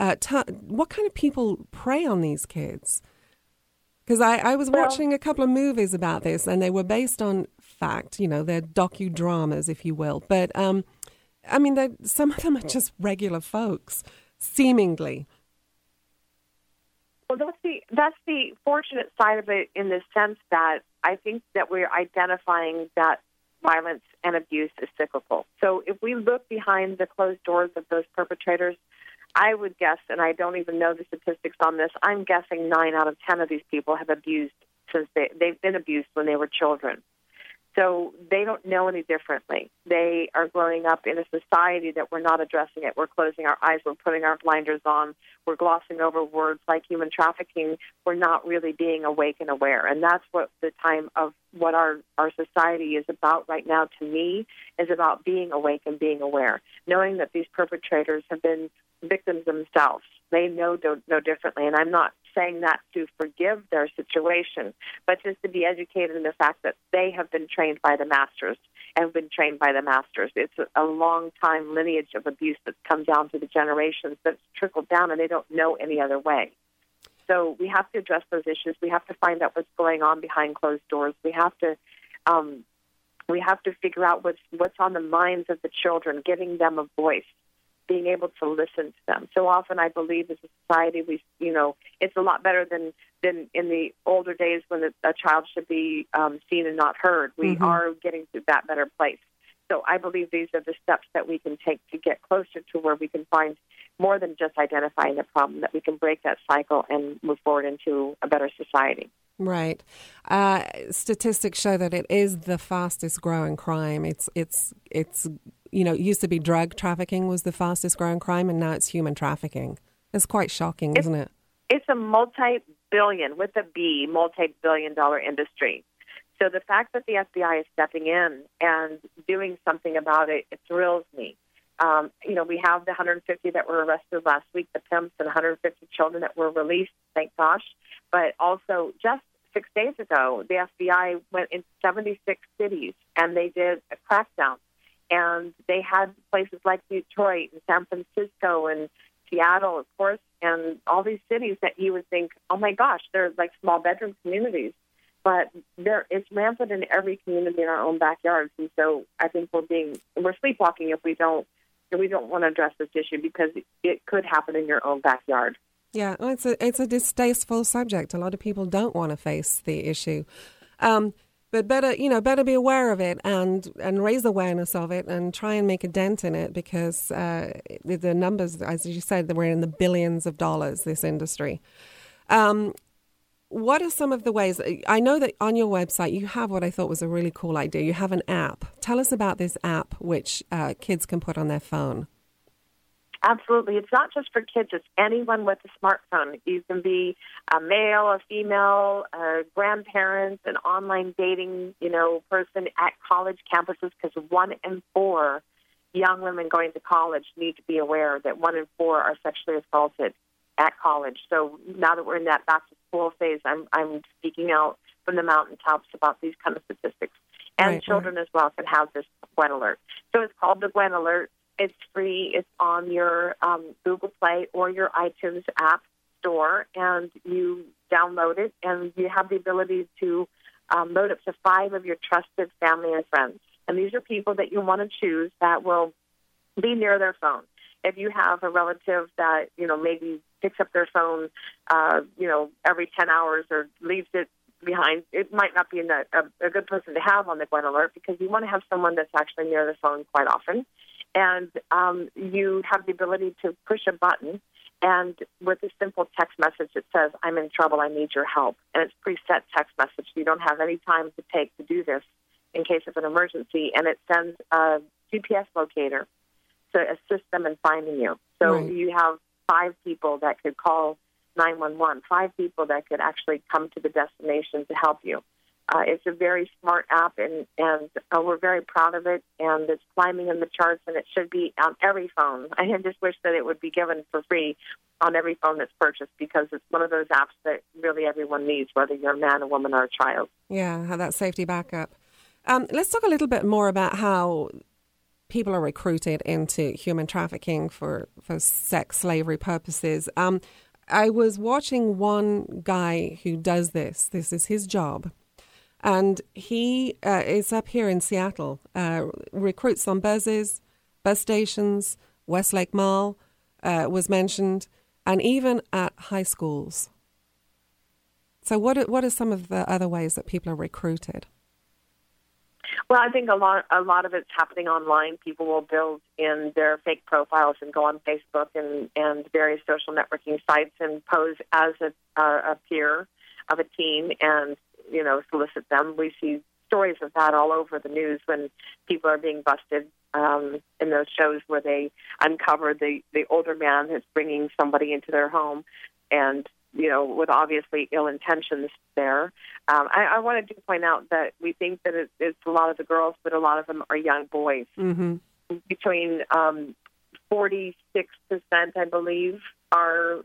prey on these kids? Because I was watching a couple of movies about this, and they were based on fact. They're docudramas, if you will. But some of them are just regular folks, seemingly. Well, that's the fortunate side of it, in the sense that I think that we're identifying that violence and abuse is cyclical. So if we look behind the closed doors of those perpetrators, I would guess, and I don't even know the statistics on this, I'm guessing 9 out of 10 of these people have abused since they've been abused when they were children. So they don't know any differently. They are growing up in a society that we're not addressing it. We're closing our eyes. We're putting our blinders on. We're glossing over words like human trafficking. We're not really being awake and aware. And that's what the time of what our society is about right now, to me, is about being awake and being aware, knowing that these perpetrators have been victims themselves. They know no differently. And I'm not saying that to forgive their situation, but just to be educated in the fact that they have been trained by the masters and have been trained by the masters. It's a long time lineage of abuse that's come down to the generations that's trickled down, and they don't know any other way. So we have to address those issues. We have to find out what's going on behind closed doors. We have to figure out what's on the minds of the children, giving them a voice, being able to listen to them. So often I believe as a society, it's a lot better than in the older days when a child should be seen and not heard. We are getting to that better place. So I believe these are the steps that we can take to get closer to where we can find more than just identifying the problem, that we can break that cycle and move forward into a better society. Right. Statistics show that it is the fastest growing crime. It's it used to be drug trafficking was the fastest growing crime, and now it's human trafficking. It's quite shocking, isn't it? It's a multi-billion dollar industry. So the fact that the FBI is stepping in and doing something about it, it thrills me. We have the 150 that were arrested last week, the pimps, and 150 children that were released, thank gosh. But also, just 6 days ago, the FBI went in 76 cities, and they did a crackdown. And they had places like Detroit and San Francisco and Seattle, of course, and all these cities that you would think, oh my gosh, they're like small bedroom communities. But it's rampant in every community in our own backyards. And so I think we're sleepwalking if we don't want to address this issue, because it could happen in your own backyard. Yeah, well, it's a distasteful subject. A lot of people don't want to face the issue. But better be aware of it and raise awareness of it and try and make a dent in it, because the numbers, as you said, we're in the billions of dollars, this industry. what are some of the ways? I know that on your website you have what I thought was a really cool idea. You have an app. Tell us about this app which kids can put on their phone. Absolutely. It's not just for kids. It's anyone with a smartphone. You can be a male, a female, a grandparent, an online dating, person at college campuses, because 1 in 4 young women going to college need to be aware that 1 in 4 are sexually assaulted at college. So now that we're in that back-to-school phase, I'm speaking out from the mountaintops about these kind of statistics. And children as well can have this Gwen Alert. So it's called the Gwen Alert. It's free. It's on your Google Play or your iTunes app store, and you download it, and you have the ability to load up to 5 of your trusted family and friends. And these are people that you want to choose that will be near their phone. If you have a relative that, maybe picks up their phone, every 10 hours or leaves it behind, it might not be a good person to have on the Gwen Alert, because you want to have someone that's actually near the phone quite often. And you have the ability to push a button, and with a simple text message that says, "I'm in trouble, I need your help." And it's preset text message. You don't have any time to take to do this in case of an emergency. And it sends a GPS locator to assist them in finding you. So you have 5 people that could call 911, 5 people that could actually come to the destination to help you. It's a very smart app, and we're very proud of it, and it's climbing in the charts, and it should be on every phone. I just wish that it would be given for free on every phone that's purchased, because it's one of those apps that really everyone needs, whether you're a man, a woman, or a child. Yeah, have that safety backup. Let's talk a little bit more about how people are recruited into human trafficking for sex slavery purposes. I was watching one guy who does this. This is his job. And he is up here in Seattle, recruits on buses, bus stations, Westlake Mall was mentioned, and even at high schools. So what are some of the other ways that people are recruited? Well, I think a lot of it's happening online. People will build in their fake profiles and go on Facebook and various social networking sites and pose as a peer of a teen and solicit them. We see stories of that all over the news when people are being busted in those shows where they uncover the older man that's bringing somebody into their home, and with obviously ill intentions there. I wanted to point out that we think that it's a lot of the girls, but a lot of them are young boys. Mm-hmm. Between 46%, I believe, are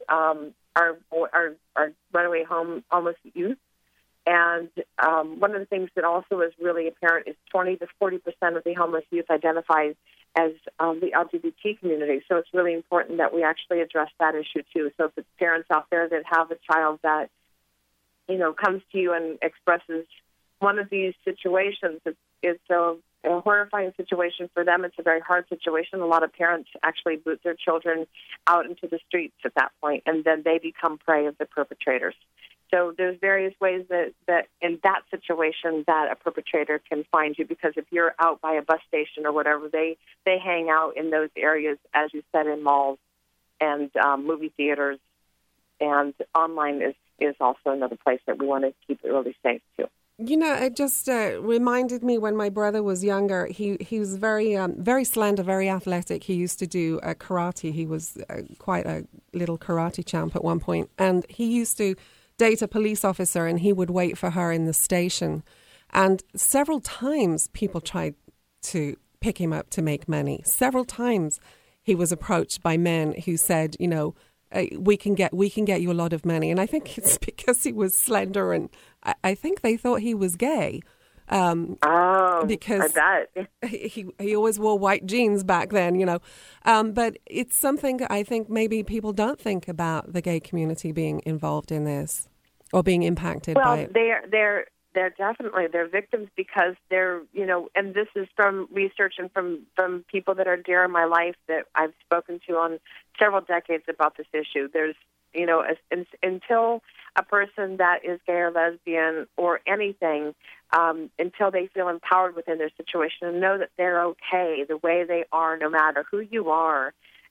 runaway homeless youth. And one of the things that also is really apparent is 20 to 40% of the homeless youth identify as the LGBT community. So it's really important that we actually address that issue too. So if it's parents out there that have a child that, comes to you and expresses one of these situations, it's a horrifying situation for them. It's a very hard situation. A lot of parents actually boot their children out into the streets at that point, and then they become prey of the perpetrators. So there's various ways that in that situation that a perpetrator can find you, because if you're out by a bus station or whatever, they hang out in those areas, as you said, in malls and movie theaters, and online is also another place that we want to keep it really safe too. It just reminded me when my brother was younger. He was very very slender, very athletic. He used to do karate. He was quite a little karate champ at one point, and he used to date a police officer, and he would wait for her in the station. And several times people tried to pick him up to make money. Several times he was approached by men who said, we can get you a lot of money. And I think it's because he was slender, and I think they thought he was gay. Because I bet. he always wore white jeans back then, But it's something I think maybe people don't think about, the gay community being involved in this or being impacted by it. Well, they're definitely victims, because they're, and this is from research and from people that are dear in my life that I've spoken to on several decades about this issue. There's, until a person that is gay or lesbian or anything, until they feel empowered within their situation and know that they're okay the way they are, no matter who you are,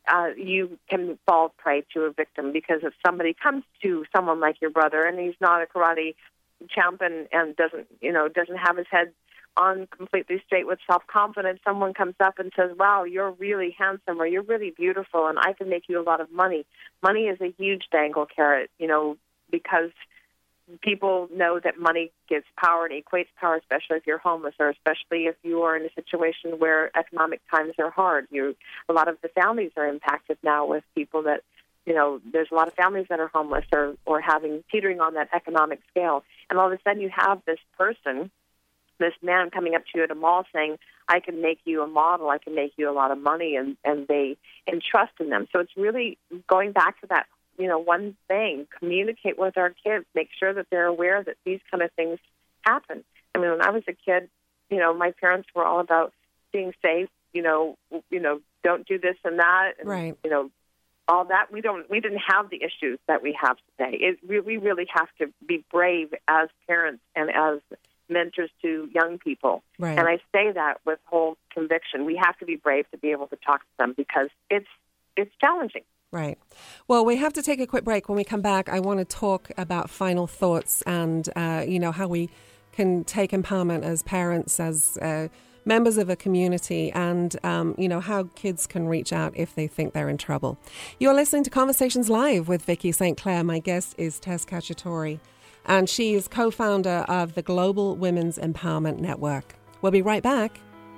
you can fall prey to a victim, because if somebody comes to someone like your brother and he's not a karate champ and doesn't have his head on completely straight with self-confidence, someone comes up and says, wow, you're really handsome, or you're really beautiful, and I can make you a lot of money. Money is a huge dangle carrot, because people know that money gives power and equates power, especially if you're homeless, or especially if you are in a situation where economic times are hard. A lot of the families are impacted now with people that, there's a lot of families that are homeless or teetering on that economic scale. And all of a sudden you have this person, this man coming up to you at a mall saying, I can make you a model, I can make you a lot of money, and they entrust in them. So it's really going back to that, one thing, communicate with our kids, make sure that they're aware that these kind of things happen. I mean, when I was a kid, my parents were all about being safe, don't do this and that, and, right. All that. We didn't have the issues that we have today. We really have to be brave as parents and as mentors to young people. Right. And I say that with whole conviction. We have to be brave to be able to talk to them, because it's challenging. Right. Well, we have to take a quick break. When we come back, I want to talk about final thoughts and, how we can take empowerment as parents, as members of a community, and, how kids can reach out if they think they're in trouble. You're listening to Conversations Live with Vicki St. Clair. My guest is Tess Cacciatore, and she is co-founder of the Global Women's Empowerment Network. We'll be right back.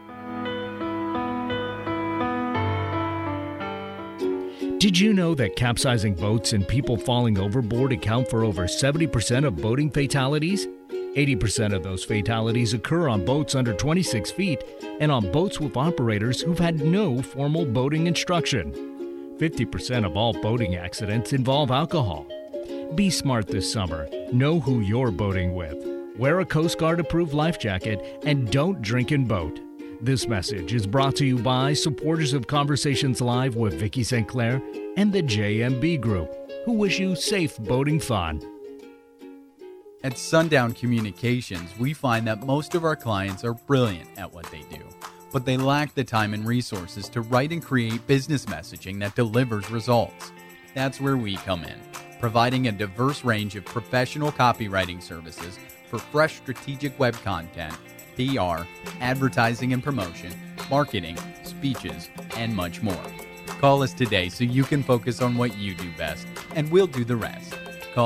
Did you know that capsizing boats and people falling overboard account for over 70% of boating fatalities? 80% of those fatalities occur on boats under 26 feet and on boats with operators who've had no formal boating instruction. 50% of all boating accidents involve alcohol. Be smart this summer. Know who you're boating with. Wear a Coast Guard-approved life jacket and don't drink and boat. This message is brought to you by supporters of Conversations Live with Vicki St. Clair and the JMB Group, who wish you safe boating fun. At Sundown Communications, we find that most of our clients are brilliant at what they do, but they lack the time and resources to write and create business messaging that delivers results. That's where we come in, providing a diverse range of professional copywriting services for fresh strategic web content, PR, advertising and promotion, marketing, speeches, and much more. Call us today so you can focus on what you do best, and we'll do the rest. Call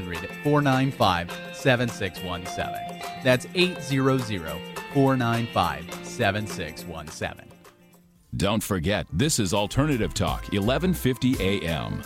800-495-7617. That's 800-495-7617. Don't forget, this is Alternative Talk, 1150 AM.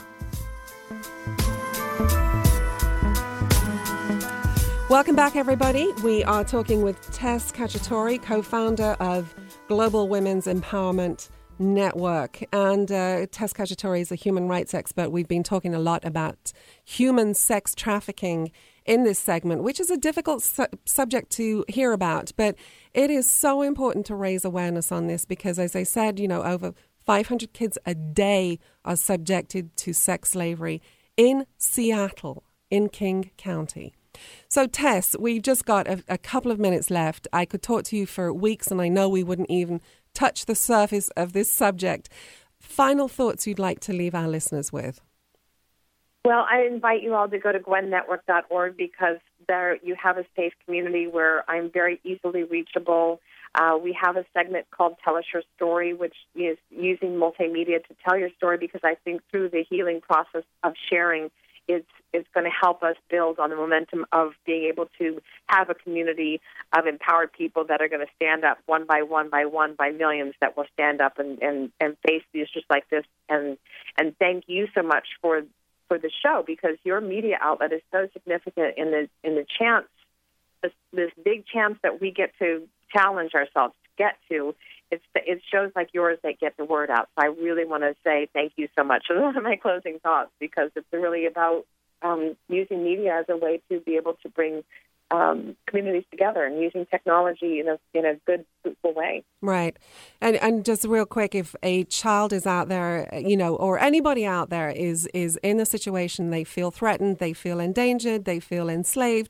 Welcome back, everybody. We are talking with Tess Cacciatore, co-founder of Global Women's Empowerment Network. And Tess Cacciatore is a human rights expert. We've been talking a lot about human sex trafficking in this segment, which is a difficult subject to hear about. But it is so important to raise awareness on this because, as I said, over 500 kids a day are subjected to sex slavery in Seattle, in King County. So, Tess, we've just got a couple of minutes left. I could talk to you for weeks, and I know we wouldn't even touch the surface of this subject. Final thoughts you'd like to leave our listeners with? Well, I invite you all to go to gwennetwork.org, because there you have a safe community where I'm very easily reachable. We have a segment called Tell Us Your Story, which is using multimedia to tell your story, because I think through the healing process of sharing, it's going to help us build on the momentum of being able to have a community of empowered people that are going to stand up one by millions, that will stand up and face these just like this. And thank you so much for the show, because your media outlet is so significant in the chance, this big chance that we get to challenge ourselves to get to. It shows like yours that get the word out. So I really want to say thank you so much. So those are my closing thoughts, because it's really about using media as a way to be able to bring communities together and using technology in a good, fruitful way. Right. And just real quick, if a child is out there, or anybody out there is in a situation, they feel threatened, they feel endangered, they feel enslaved,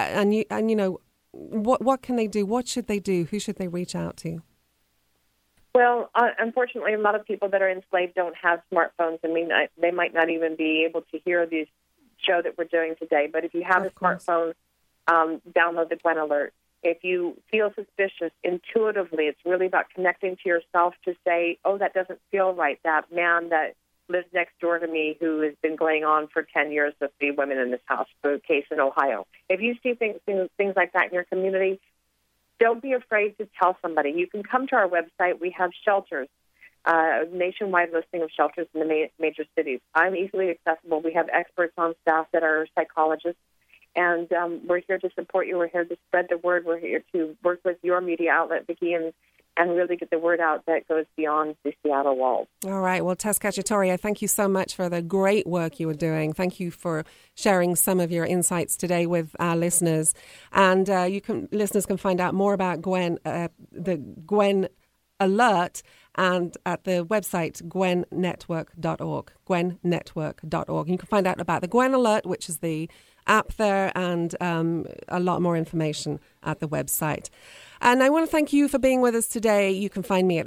what can they do? What should they do? Who should they reach out to? Well, unfortunately, a lot of people that are enslaved don't have smartphones. I mean, they might not even be able to hear this show that we're doing today. But if you have a smartphone, download the Gwen Alert. If you feel suspicious, intuitively, it's really about connecting to yourself to say, oh, that doesn't feel right. That man that lives next door to me who has been going on for 10 years with the women in this house, the case in Ohio. If you see things like that in your community, don't be afraid to tell somebody. You can come to our website. We have shelters, a nationwide listing of shelters in the major cities. I'm easily accessible. We have experts on staff that are psychologists, and we're here to support you. We're here to spread the word. We're here to work with your media outlet, Vicki, and really get the word out that goes beyond the Seattle walls. All right. Well, Tess Cacciatore, I thank you so much for the great work you were doing. Thank you for sharing some of your insights today with our listeners. And listeners can find out more about Gwen, the Gwen Alert, and at the website gwennetwork.org, gwennetwork.org. You can find out about the Gwen Alert, which is the app there, and a lot more information at the website. And I want to thank you for being with us today. You can find me at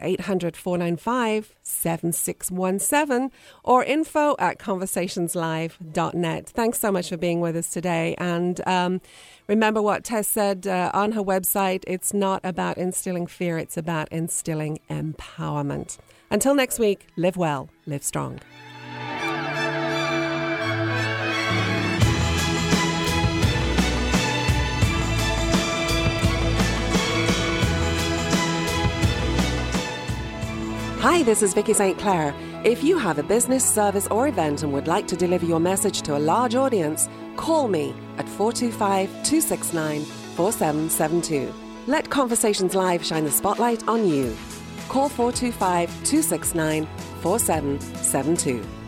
800-495-7617 or info@conversationslive.net. Thanks so much for being with us today. And remember what Tess said on her website, it's not about instilling fear, it's about instilling empowerment. Until next week, live well, live strong. Hi, this is Vicki St. Clair. If you have a business, service or event and would like to deliver your message to a large audience, call me at 425-269-4772. Let Conversations Live shine the spotlight on you. Call 425-269-4772.